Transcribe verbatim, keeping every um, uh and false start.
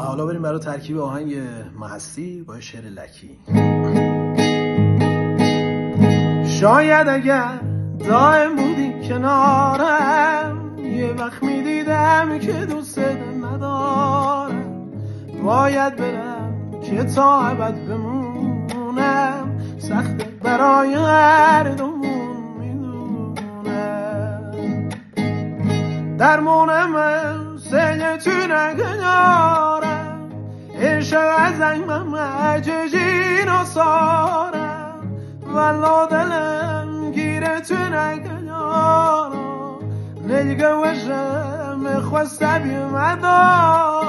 حالا بریم برای ترکیب آهنگ محسی با شعر لکی. شاید اگر دائم بودی کنارم، یه وقت میدیدم که دوست ندارم. باید برم که تا ابد بمونم، سخته برای هر دومون میدونم. درمونم سیگه تو نگنارم، عشق از انگمم عججین و سارم. والا دلم گیره تو نگنارم، نلگه وشم خواسته بیمدارم.